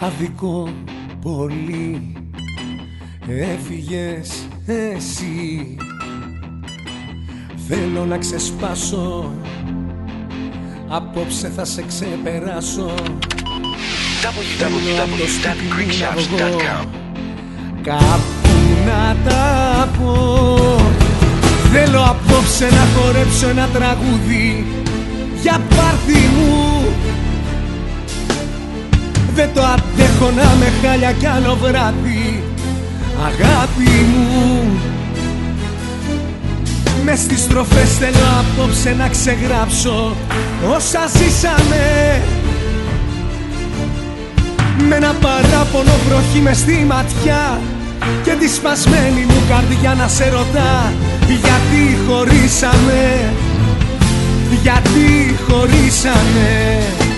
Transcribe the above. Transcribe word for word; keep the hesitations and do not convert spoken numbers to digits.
Αδικό πολύ έφυγες εσύ. Θέλω να ξεσπάσω, απόψε θα σε ξεπεράσω. double-u double-u double-u dot greek shops dot com. Κάπου να τα πω. Θέλω απόψε να χορέψω ένα τραγούδι για πάρτι μου. Δεν το αντέχω να με χάλια κι άλλο βράδυ, αγάπη μου. Μες στις στροφές θέλω απόψε να ξεγράψω όσα ζήσαμε. Με ένα παράπονο βροχή μες στη ματιά και τη σπασμένη μου καρδιά να σε ρωτά γιατί χωρίσαμε, γιατί χωρίσαμε.